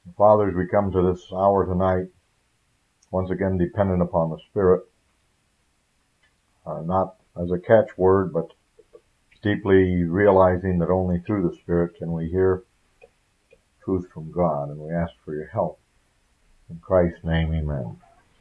Father, as we come to this hour tonight, once again dependent upon the Spirit, not as a catchword, but deeply realizing that only through the Spirit can we hear truth from God, and we ask for your help. In Christ's name, amen.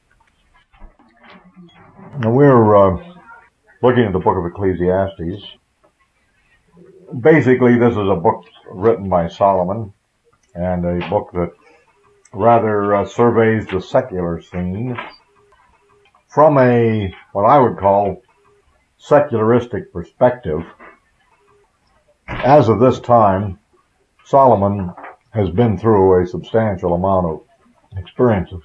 Now we're looking at the book of Ecclesiastes. Basically, this is a book written by Solomon, and a book that rather surveys the secular scene from what I would call secularistic perspective. As of this time, Solomon has been through a substantial amount of experiences.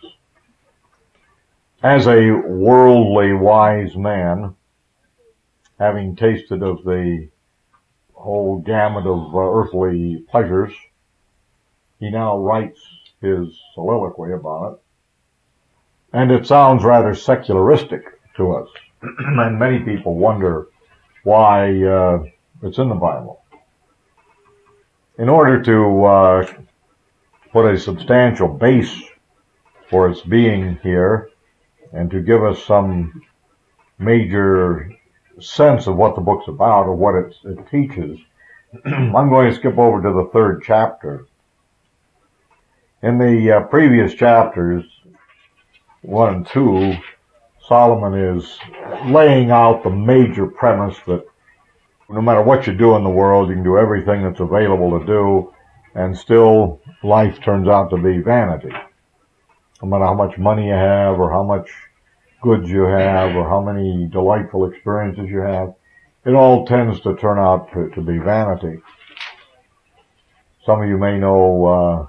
As a worldly wise man, having tasted of the whole gamut of earthly pleasures, he now writes his soliloquy about it. And it sounds rather secularistic to us. And many people wonder why it's in the Bible. In order to put a substantial base for its being here and to give us some major sense of what the book's about or what it teaches, I'm going to skip over to the third chapter. In the previous chapters, 1 and 2, Solomon is laying out the major premise that no matter what you do in the world, you can do everything that's available to do, and still life turns out to be vanity. No matter how much money you have, or how much goods you have, or how many delightful experiences you have, it all tends to turn out to be vanity. Some of you may know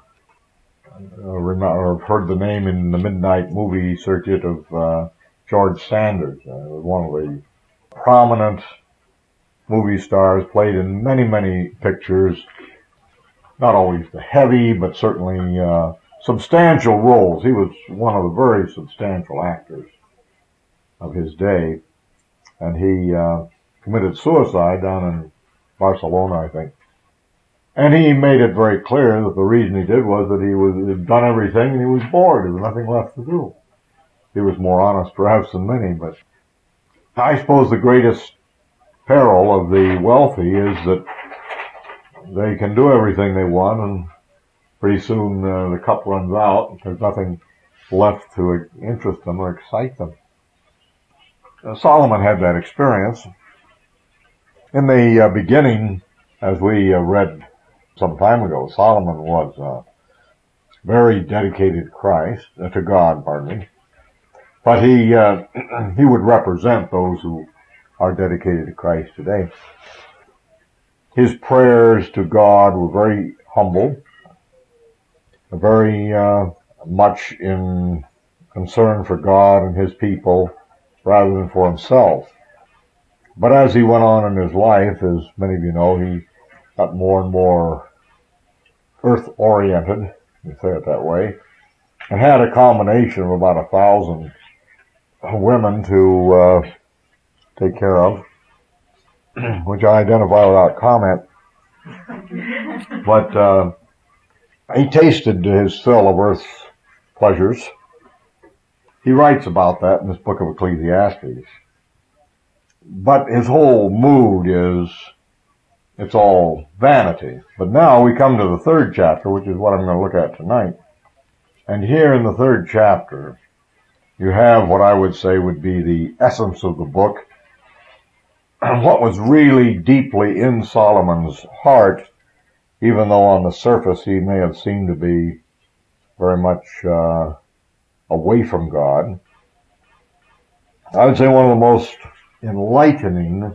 or have heard the name in the midnight movie circuit of George Sanders. One of the prominent movie stars, played in many, many pictures. Not always the heavy, but certainly substantial roles. He was one of the very substantial actors of his day. And he committed suicide down in Barcelona, I think. And he made it very clear that the reason he did was that he had done everything and he was bored. There was nothing left to do. He was more honest perhaps than many, but I suppose the greatest peril of the wealthy is that they can do everything they want, and pretty soon the cup runs out. There's nothing left to interest them or excite them. Solomon had that experience. In the beginning, as we read some time ago, Solomon was very dedicated to God, but he would represent those who are dedicated to Christ today. His prayers to God were very humble, very much in concern for God and his people rather than for himself. But as he went on in his life, as many of you know, he got more and more earth-oriented, you say it that way, and had a combination of about 1,000 women to take care of, which I identify without comment. But he tasted his fill of earth's pleasures. He writes about that in this book of Ecclesiastes. But his whole mood is, it's all vanity. But now we come to the third chapter, which is what I'm going to look at tonight. And here in the third chapter, you have what I would say would be the essence of the book, what was really deeply in Solomon's heart, even though on the surface he may have seemed to be very much away from God. I would say one of the most enlightening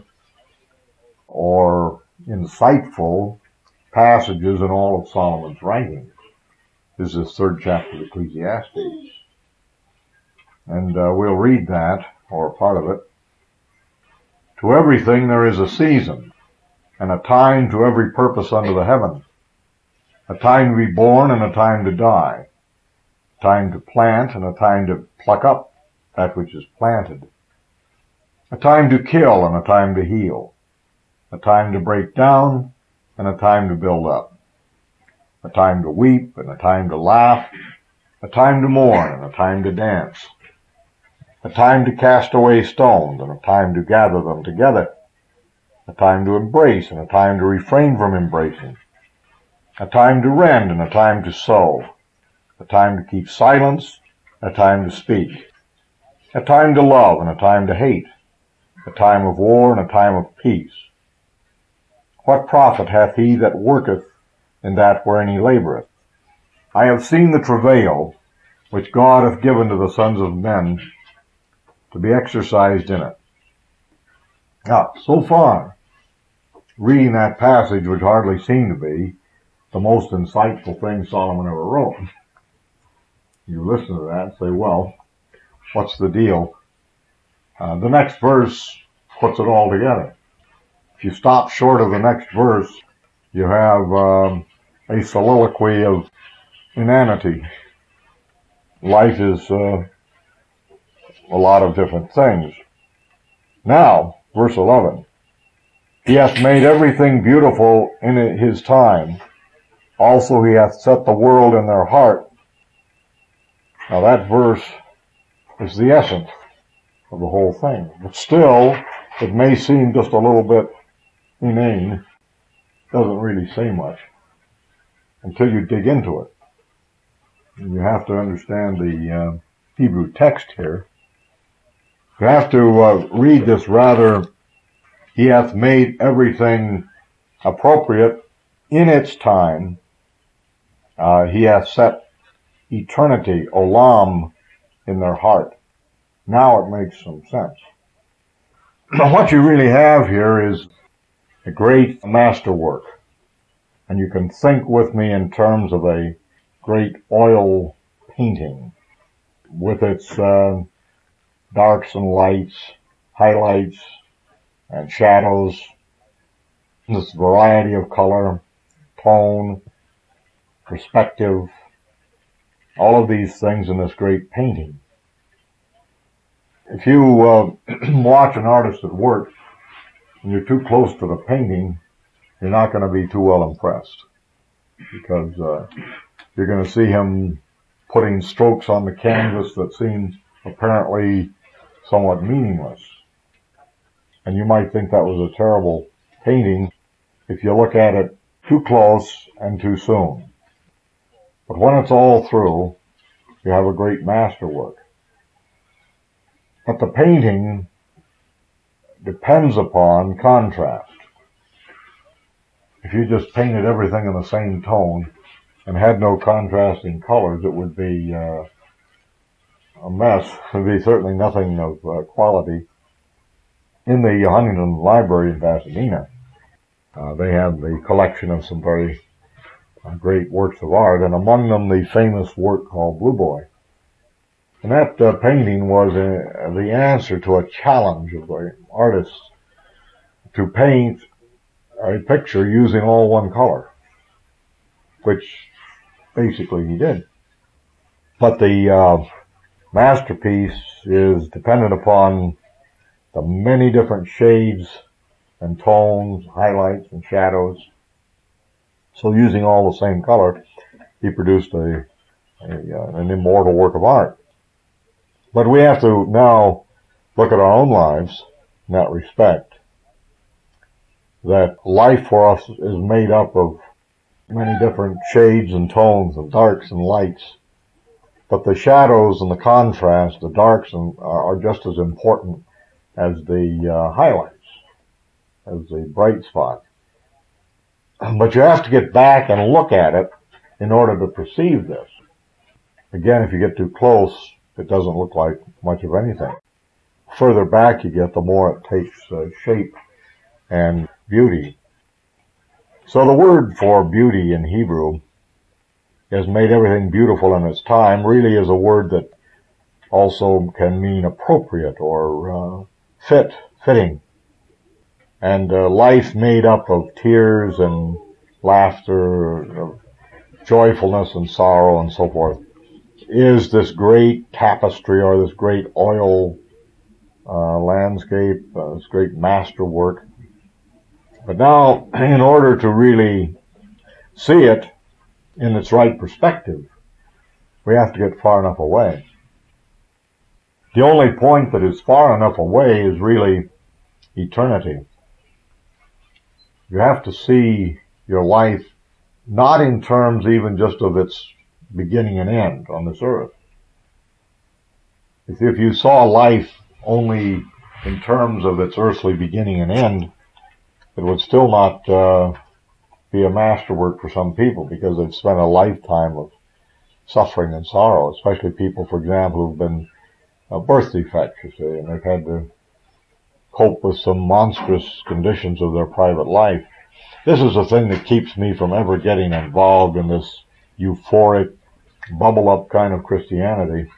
or insightful passages in all of Solomon's writings is this third chapter of Ecclesiastes. And we'll read that, or part of it. To everything there is a season, and a time to every purpose under the heaven. A time to be born and a time to die. A time to plant and a time to pluck up that which is planted. A time to kill and a time to heal. A time to break down and a time to build up. a time to weep and a time to laugh, a time to mourn and a time to dance, a time to cast away stones and a time to gather them together, a time to embrace and a time to refrain from embracing, a time to rend and a time to sow, a time to keep silence, a time to speak, a time to love and a time to hate, a time of war and a time of peace. What profit hath he that worketh in that wherein he laboureth? I have seen the travail which God hath given to the sons of men to be exercised in it. Now, so far, reading that passage would hardly seem to be the most insightful thing Solomon ever wrote. You listen to that and say, well, what's the deal? The next verse puts it all together. If you stop short of the next verse, you have a soliloquy of inanity. Life is a lot of different things. Now, verse 11. He hath made everything beautiful in his time. Also he hath set the world in their heart. Now that verse is the essence of the whole thing. But still, it may seem just a little bit inane. Doesn't really say much until you dig into it. And you have to understand the Hebrew text here. You have to read this rather, he hath made everything appropriate in its time. He hath set eternity, olam, in their heart. Now it makes some sense. But what you really have here is a great masterwork. And you can think with me in terms of a great oil painting with its darks and lights, highlights and shadows, this variety of color, tone, perspective, all of these things in this great painting. If you watch an artist at work and you're too close to the painting, you're not going to be too well impressed, because you're going to see him putting strokes on the canvas that seem apparently somewhat meaningless. And you might think that was a terrible painting if you look at it too close and too soon. But when it's all through, you have a great masterwork. But the painting depends upon contrast. If you just painted everything in the same tone and had no contrasting colors, it would be a mess. It would be certainly nothing of quality. In the Huntington Library in Pasadena, they have the collection of some very great works of art, and among them the famous work called Blue Boy. And that painting was the answer to a challenge of the artists to paint a picture using all one color, which basically he did. But the masterpiece is dependent upon the many different shades and tones, highlights and shadows. So using all the same color, he produced an immortal work of art. But we have to now look at our own lives in that respect, that life for us is made up of many different shades and tones and darks and lights. But the shadows and the contrast, the darks are just as important as the highlights, as the bright spot. But you have to get back and look at it in order to perceive this. Again, if you get too close, it doesn't look like much of anything. Further back you get, the more it takes shape and beauty. So the word for beauty in Hebrew has made everything beautiful in its time, really is a word that also can mean appropriate or fitting. And life made up of tears and laughter, of joyfulness and sorrow and so forth, is this great tapestry or this great oil landscape, this great masterwork. But now, in order to really see it, in its right perspective, we have to get far enough away. The only point that is far enough away is really eternity. You have to see your life not in terms even just of its beginning and end on this earth. If you saw life only in terms of its earthly beginning and end, it would still not be a masterwork for some people, because they've spent a lifetime of suffering and sorrow, especially people, for example, who've been birth defects, you see, and they've had to cope with some monstrous conditions of their private life. This is the thing that keeps me from ever getting involved in this euphoric, bubble-up kind of Christianity.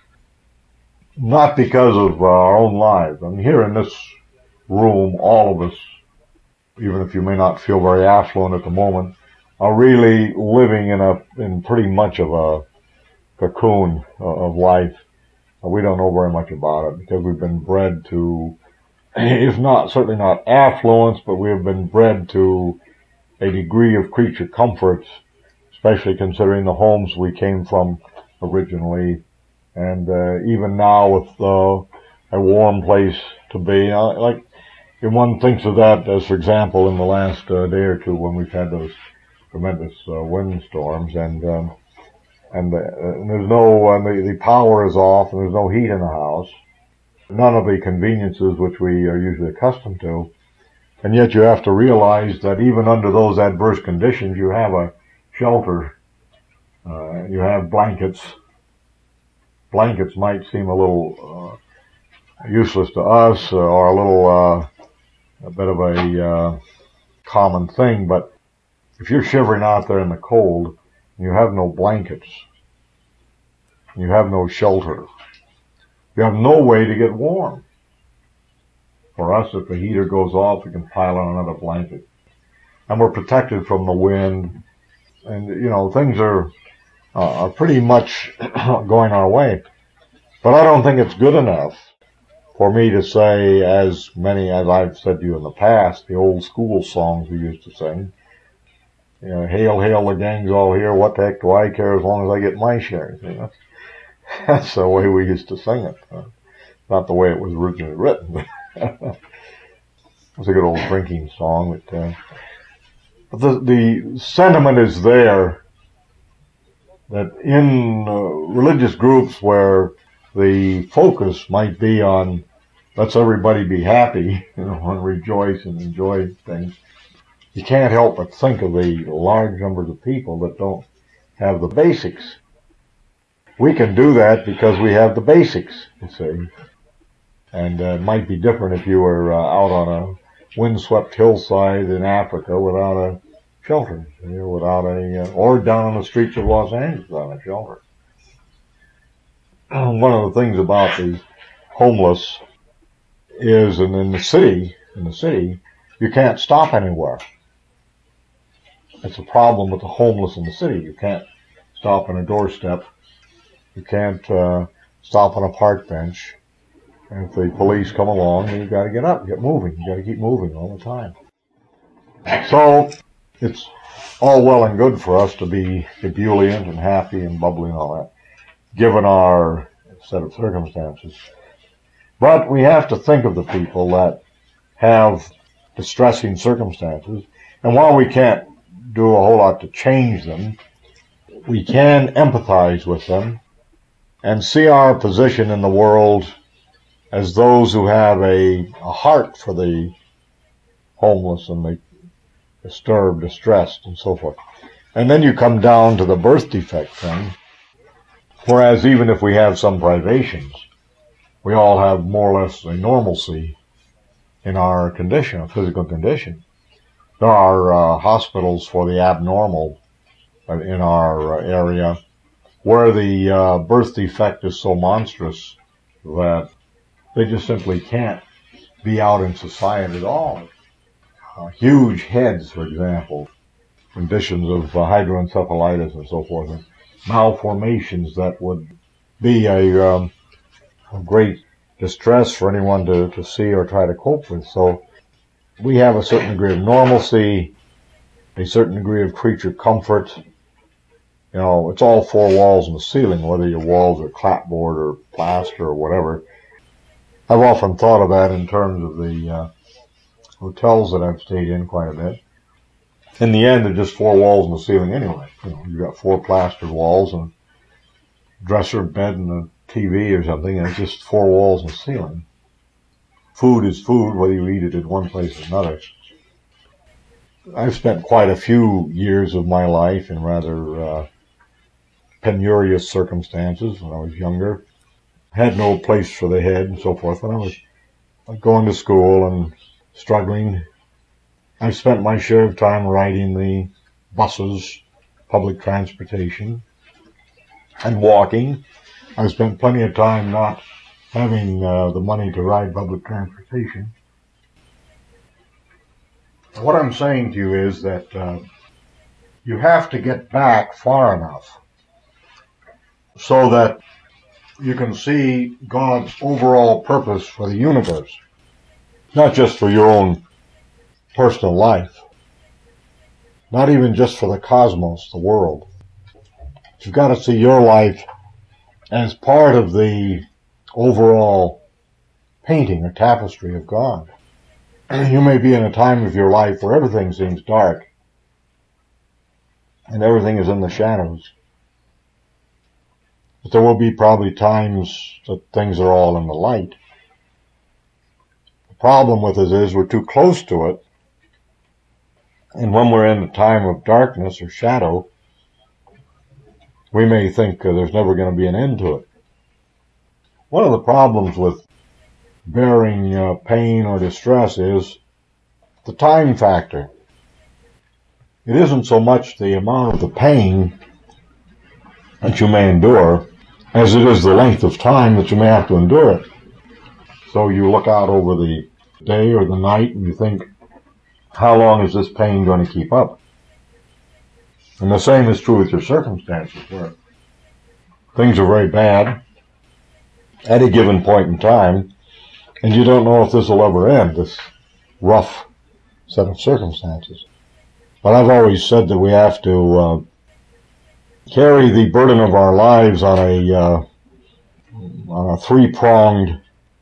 Not because of our own lives. I mean, here in this room, all of us, even if you may not feel very affluent at the moment, are really living in pretty much of a cocoon of life. We don't know very much about it because we've been bred to, if not, certainly not affluence, but we have been bred to a degree of creature comfort, especially considering the homes we came from originally. And even now with a warm place to be, like if one thinks of that as, for example, in the last day or two when we've had those tremendous windstorms, and there's no the power is off and there's no heat in the house, none of the conveniences which we are usually accustomed to, and yet you have to realize that even under those adverse conditions, you have a shelter, you have blankets. Blankets might seem a little useless to us, or a little a bit of a common thing, but if you're shivering out there in the cold, and you have no blankets, you have no shelter, you have no way to get warm. For us, if the heater goes off, we can pile on another blanket, and we're protected from the wind, and things are pretty much going our way. But I don't think it's good enough for me to say, as many as I've said to you in the past, the old school songs we used to sing, hail, hail, the gang's all here, what the heck do I care as long as I get my share? That's the way we used to sing it. Not the way it was originally written. It was a good old drinking song. But the sentiment is there that in religious groups where the focus might be on let's everybody be happy, and rejoice and enjoy things, you can't help but think of the large numbers of people that don't have the basics. We can do that because we have the basics, you see. And it might be different if you were out on a windswept hillside in Africa without a shelter, or down on the streets of Los Angeles without a shelter. One of the things about the homeless is, and in the city, you can't stop anywhere. It's a problem with the homeless in the city. You can't stop on a doorstep. You can't stop on a park bench. And if the police come along, you've got to get up, get moving. You've got to keep moving all the time. So it's all well and good for us to be ebullient and happy and bubbly and all that, given our set of circumstances. But we have to think of the people that have distressing circumstances. And while we can't do a whole lot to change them, we can empathize with them and see our position in the world as those who have a heart for the homeless and the disturbed, distressed, and so forth. And then you come down to the birth defect thing, whereas even if we have some privations, we all have more or less a normalcy in our condition, a physical condition. There are hospitals for the abnormal in our area where the birth defect is so monstrous that they just simply can't be out in society at all. Huge heads, for example, conditions of hydroencephalitis and so forth, and malformations that would be a great distress for anyone to see or try to cope with. So we have a certain degree of normalcy, a certain degree of creature comfort, You know, it's all four walls and the ceiling, whether your walls are clapboard or plaster or whatever. I've often thought of that in terms of the hotels that I've stayed in quite a bit. In the end, they're just four walls and the ceiling anyway. You know, you've got four plastered walls and a dresser, bed, and a TV or something, and it's just four walls and a ceiling. Food is food, whether you eat it in one place or another. I've spent quite a few years of my life in rather penurious circumstances when I was younger. Had no place for the head and so forth. When I was going to school and struggling, I've spent my share of time riding the buses, public transportation, and walking. I've spent plenty of time not having the money to ride public transportation. What I'm saying to you is that you have to get back far enough so that you can see God's overall purpose for the universe, not just for your own personal life, not even just for the cosmos, the world. You've got to see your life as part of the overall painting or tapestry of God. You may be in a time of your life where everything seems dark and everything is in the shadows. But there will be probably times that things are all in the light. The problem with it is we're too close to it. And when we're in a time of darkness or shadow, we may think there's never going to be an end to it. One of the problems with bearing pain or distress is the time factor. It isn't so much the amount of the pain that you may endure as it is the length of time that you may have to endure it. So you look out over the day or the night and you think, how long is this pain going to keep up? And the same is true with your circumstances, where things are very bad at a given point in time, and you don't know if this will ever end, this rough set of circumstances. But I've always said that we have to carry the burden of our lives on a three-pronged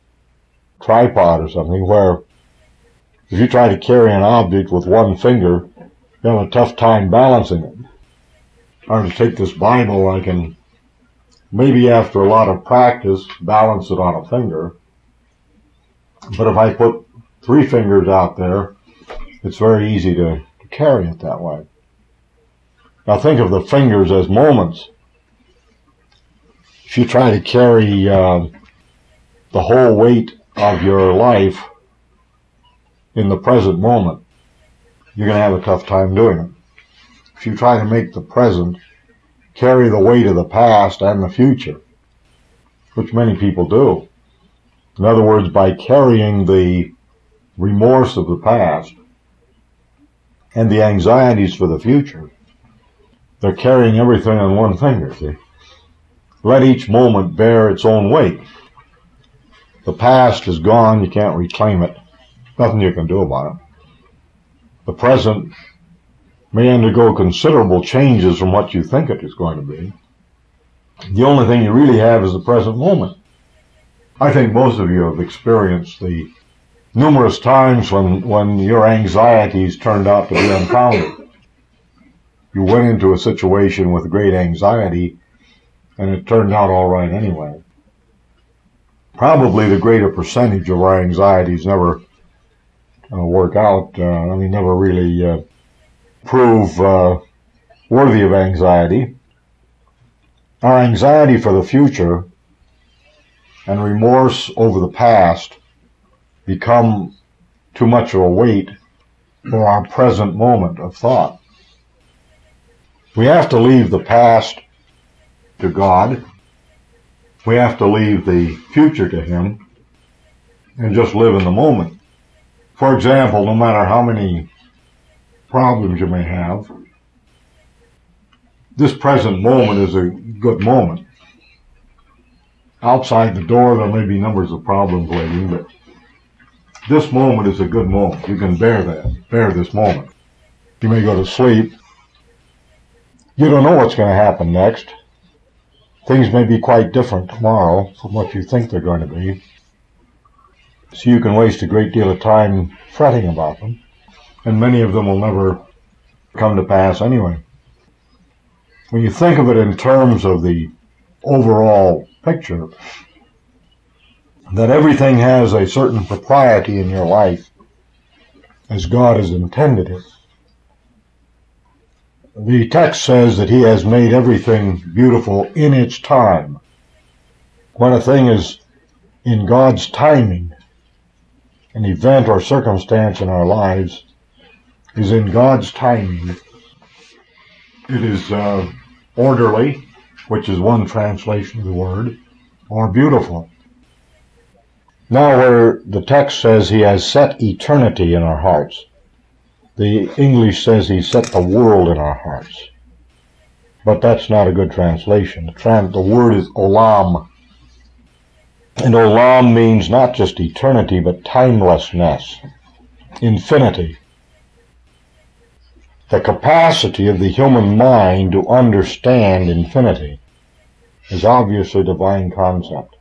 tripod or something, where if you try to carry an object with one finger, you have a tough time balancing it. Or to take this Bible, I can maybe after a lot of practice balance it on a finger. But if I put three fingers out there, it's very easy to carry it that way. Now think of the fingers as moments. If you try to carry the whole weight of your life in the present moment, you're going to have a tough time doing it. If you try to make the present carry the weight of the past and the future, which many people do. In other words, by carrying the remorse of the past and the anxieties for the future, they're carrying everything on one finger, see? Let each moment bear its own weight. The past is gone, you can't reclaim it. Nothing you can do about it. The present may undergo considerable changes from what you think it is going to be. The only thing you really have is the present moment. I think most of you have experienced the numerous times when your anxieties turned out to be unfounded. You went into a situation with great anxiety and it turned out all right anyway. Probably the greater percentage of our anxieties never work out, never really prove worthy of anxiety. Our anxiety for the future and remorse over the past become too much of a weight for our present moment of thought. We have to leave the past to God. We have to leave the future to Him and just live in the moment. For example, no matter how many problems you may have, this present moment is a good moment. Outside the door there may be numbers of problems waiting, but this moment is a good moment. You can bear this moment. You may go to sleep You don't know what's going to happen next. Things may be quite different tomorrow from what you think they're going to be. So you can waste a great deal of time fretting about them, and many of them will never come to pass anyway. When you think of it in terms of the overall picture, that everything has a certain propriety in your life as God has intended it. The text says that He has made everything beautiful in its time. When a thing is in God's timing, an event or circumstance in our lives is in God's timing. It is orderly, which is one translation of the word, or beautiful. Now where the text says He has set eternity in our hearts, the English says He set the world in our hearts. But that's not a good translation. The word is olam. And olam means not just eternity, but timelessness, infinity. The capacity of the human mind to understand infinity is obviously a divine concept.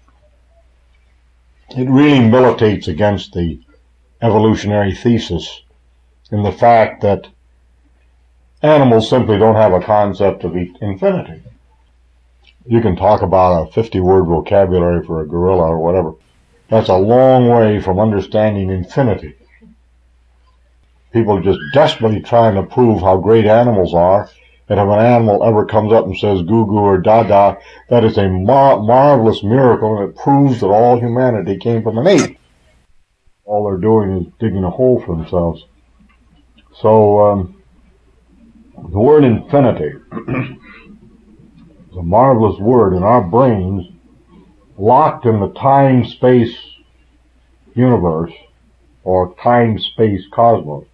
It really militates against the evolutionary thesis in the fact that animals simply don't have a concept of infinity. You can talk about a 50-word vocabulary for a gorilla or whatever. That's a long way from understanding infinity. People are just desperately trying to prove how great animals are, and if an animal ever comes up and says goo goo or da-da, that is a marvelous miracle, and it proves that all humanity came from an ape. All they're doing is digging a hole for themselves. So, the word infinity is a marvelous word, and our brains, locked in the time-space universe, or time-space cosmos,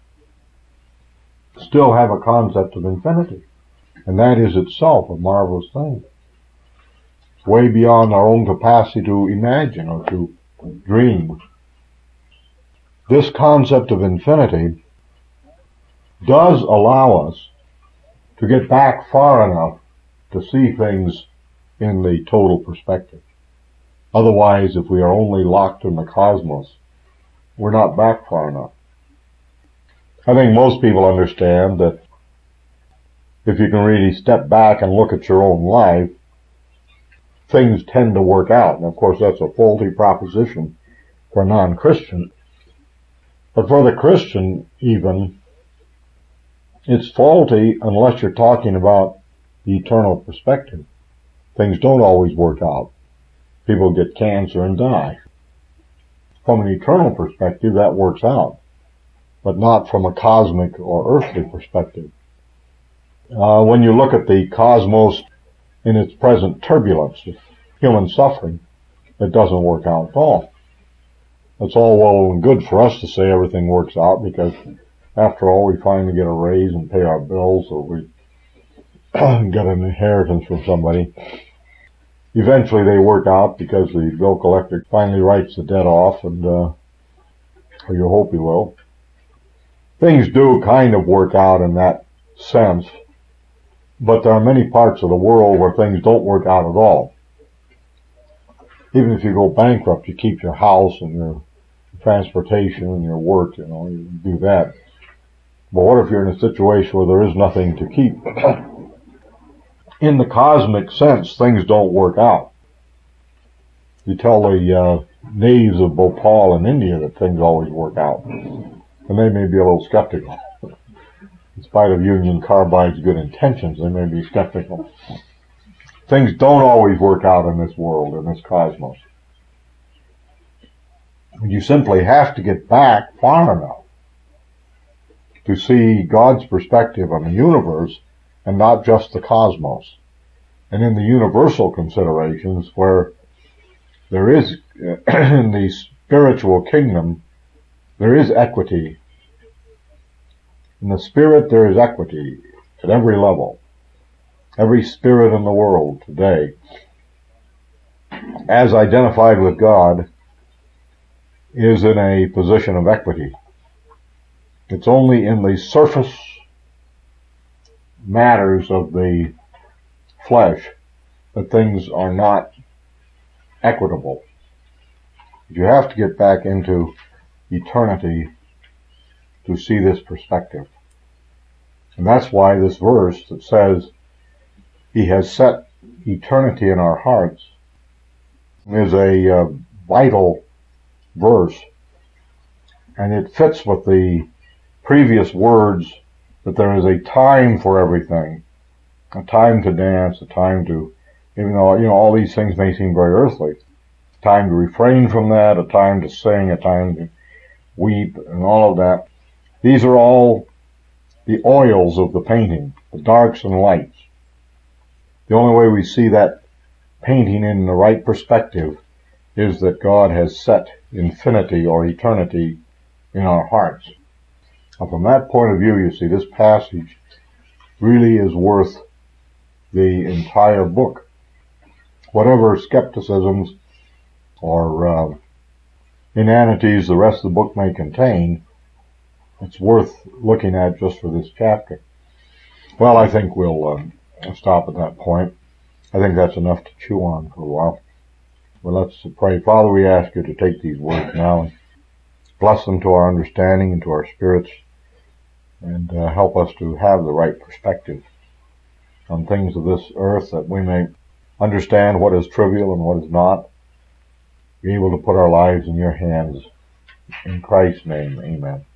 still have a concept of infinity. And that is itself a marvelous thing. It's way beyond our own capacity to imagine or to dream. This concept of infinity does allow us to get back far enough to see things in the total perspective. Otherwise, if we are only locked in the cosmos, we're not back far enough. I think most people understand that if you can really step back and look at your own life, things tend to work out. And of course, that's a faulty proposition for a non-Christian. But for the Christian, even, it's faulty unless you're talking about the eternal perspective. Things don't always work out. People get cancer and die. From an eternal perspective, that works out, but not from a cosmic or earthly perspective. When you look at the cosmos in its present turbulence, human suffering, it doesn't work out at all. It's all well and good for us to say everything works out, because after all, we finally get a raise and pay our bills, or we get an inheritance from somebody. Eventually they work out because the bill collector finally writes the debt off, and or you hope he will. Things do kind of work out in that sense, but there are many parts of the world where things don't work out at all. Even if you go bankrupt, you keep your house and your transportation and your work, you do that. But what if you're in a situation where there is nothing to keep? In the cosmic sense, things don't work out. You tell the natives of Bhopal in India that things always work out, and they may be a little skeptical. In spite of Union Carbide's good intentions, they may be skeptical. Things don't always work out in this world, in this cosmos. You simply have to get back far enough to see God's perspective on the universe and not just the cosmos. And in the universal considerations, where there is, in the spiritual kingdom, there is equity. In the spirit, there is equity at every level. Every spirit in the world today, as identified with God, is in a position of equity. It's only in the surface matters of the flesh, that things are not equitable. You have to get back into eternity to see this perspective. And that's why this verse that says He has set eternity in our hearts is a vital verse, and it fits with the previous words that there is a time for everything, a time to dance, a time to, even though, all these things may seem very earthly, a time to refrain from that, a time to sing, a time to weep, and all of that. These are all the oils of the painting, the darks and lights. The only way we see that painting in the right perspective is that God has set infinity or eternity in our hearts. Now, from that point of view, you see, this passage really is worth the entire book. Whatever skepticisms or inanities the rest of the book may contain, it's worth looking at just for this chapter. Well, I think we'll stop at that point. I think that's enough to chew on for a while. Well, let's pray. Father, we ask you to take these words now and bless them to our understanding and to our spirits, and help us to have the right perspective on things of this earth, that we may understand what is trivial and what is not, be able to put our lives in your hands. In Christ's name, amen.